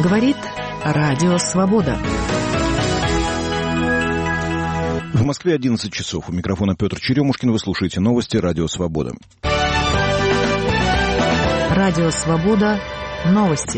Говорит Радио Свобода. В Москве 11 часов. У микрофона Петр Черемушкин. Вы слушаете новости Радио Свобода. Радио Свобода. Новости.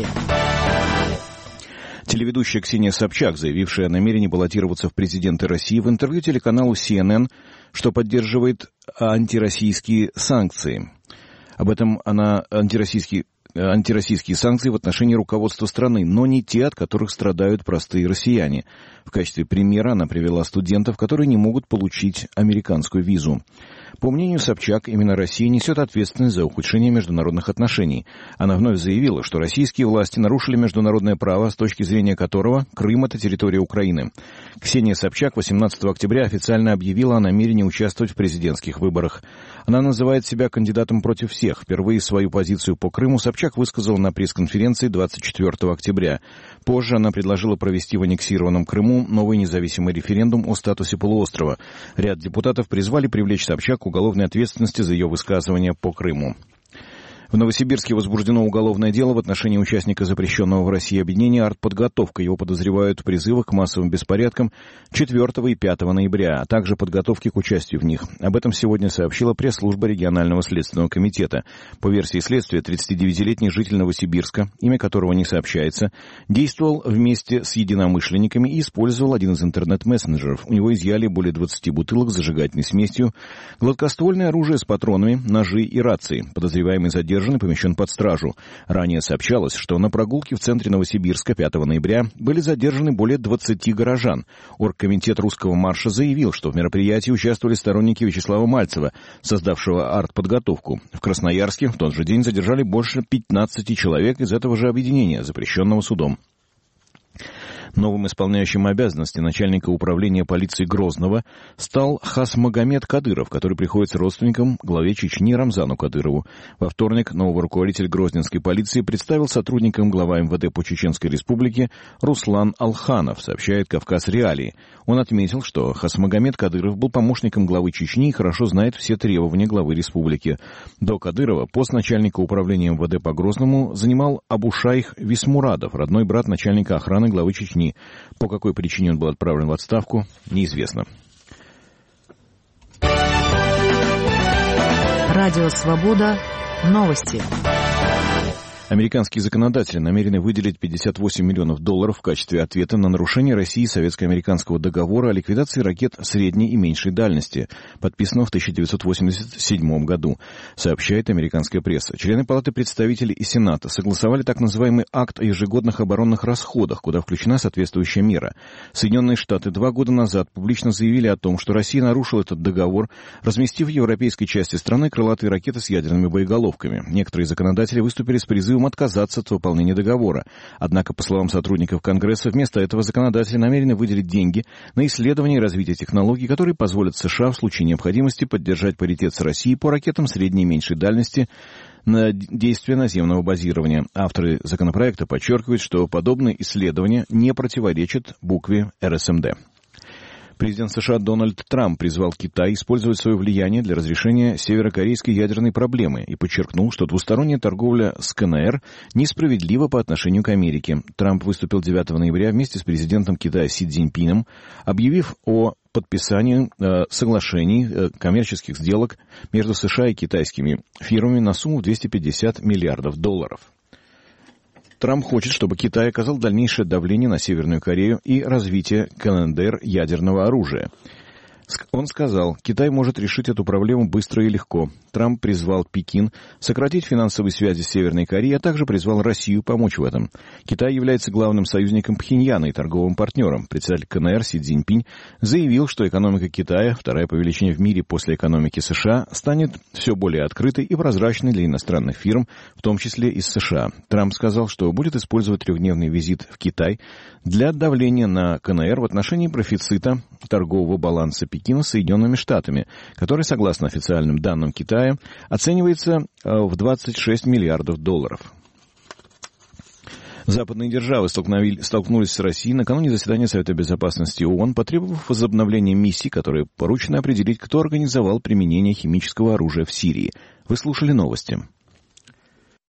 Телеведущая Ксения Собчак, заявившая о намерении баллотироваться в президенты России, в интервью телеканалу CNN, что поддерживает антироссийские санкции. Об этом она антироссийские санкции в отношении руководства страны, но не те, от которых страдают простые россияне. В качестве примера она привела студентов, которые не могут получить американскую визу. По мнению Собчак, именно Россия несет ответственность за ухудшение международных отношений. Она вновь заявила, что российские власти нарушили международное право, с точки зрения которого Крым – это территория Украины. Ксения Собчак 18 октября официально объявила о намерении участвовать в президентских выборах. Она называет себя кандидатом против всех. Впервые свою позицию по Крыму Собчак высказала на пресс-конференции 24 октября. Позже она предложила провести в аннексированном Крыму новый независимый референдум о статусе полуострова. Ряд депутатов призвали привлечь Собчак к уголовной ответственности за ее высказывания по Крыму. В Новосибирске возбуждено уголовное дело в отношении участника запрещенного в России объединения «Артподготовка». Его подозревают в призывах к массовым беспорядкам 4 и 5 ноября, а также подготовке к участию в них. Об этом сегодня сообщила пресс-служба регионального следственного комитета. По версии следствия, 39-летний житель Новосибирска, имя которого не сообщается, действовал вместе с единомышленниками и использовал один из интернет-мессенджеров. У него изъяли более 20 бутылок с зажигательной смесью, гладкоствольное оружие с патронами, ножи и рации. Подозреваемый задержан и помещен под стражу. Ранее сообщалось, что на прогулке в центре Новосибирска 5 ноября были задержаны более 20 горожан. Оргкомитет русского марша заявил, что в мероприятии участвовали сторонники Вячеслава Мальцева, создавшего артподготовку. В Красноярске в тот же день задержали больше 15 человек из этого же объединения, запрещенного судом. Новым исполняющим обязанности начальника управления полиции Грозного стал Хасмагомед Кадыров, который приходится родственникам главе Чечни Рамзану Кадырову. Во вторник новый руководитель грозненской полиции представил сотрудникам глава МВД по Чеченской Республике Руслан Алханов, сообщает «Кавказ Реалии». Он отметил, что Хасмагомед Кадыров был помощником главы Чечни и хорошо знает все требования главы республики. До Кадырова пост начальника управления МВД по Грозному занимал Абушайх Висмурадов, родной брат начальника охраны главы Чечни. По какой причине он был отправлен в отставку, неизвестно. Радио Свобода. Новости. Американские законодатели намерены выделить $58 миллионов в качестве ответа на нарушение России советско-американского договора о ликвидации ракет средней и меньшей дальности, подписанного в 1987 году, сообщает американская пресса. Члены Палаты представителей и Сената согласовали так называемый акт о ежегодных оборонных расходах, куда включена соответствующая мера. Соединенные Штаты 2 года назад публично заявили о том, что Россия нарушила этот договор, разместив в европейской части страны крылатые ракеты с ядерными боеголовками. Некоторые законодатели выступили с призывом отказаться от выполнения договора. Однако, по словам сотрудников Конгресса, вместо этого законодатели намерены выделить деньги на исследование и развитие технологий, которые позволят США в случае необходимости поддержать паритет с Россией по ракетам средней и меньшей дальности на действия наземного базирования. Авторы законопроекта подчеркивают, что подобные исследования не противоречат букве РСМД. Президент США Дональд Трамп призвал Китай использовать свое влияние для разрешения северокорейской ядерной проблемы и подчеркнул, что двусторонняя торговля с КНР несправедлива по отношению к Америке. Трамп выступил 9 ноября вместе с президентом Китая Си Цзиньпином, объявив о подписании соглашений коммерческих сделок между США и китайскими фирмами на сумму $250 миллиардов. Трамп хочет, чтобы Китай оказал дальнейшее давление на Северную Корею и развитие КНДР ядерного оружия. Он сказал, Китай может решить эту проблему быстро и легко. Трамп призвал Пекин сократить финансовые связи с Северной Кореей, а также призвал Россию помочь в этом. Китай является главным союзником Пхеньяна и торговым партнером. Председатель КНР Си Цзиньпинь заявил, что экономика Китая, вторая по величине в мире после экономики США, станет все более открытой и прозрачной для иностранных фирм, в том числе из США. Трамп сказал, что будет использовать трехдневный визит в Китай для давления на КНР в отношении профицита торгового баланса Пекина с Соединенными Штатами, который, согласно официальным данным Китая, оценивается в $26 миллиардов. Западные державы столкнулись с Россией накануне заседания Совета Безопасности ООН, потребовав возобновления миссии, которой поручено определить, кто организовал применение химического оружия в Сирии. Вы слушали новости.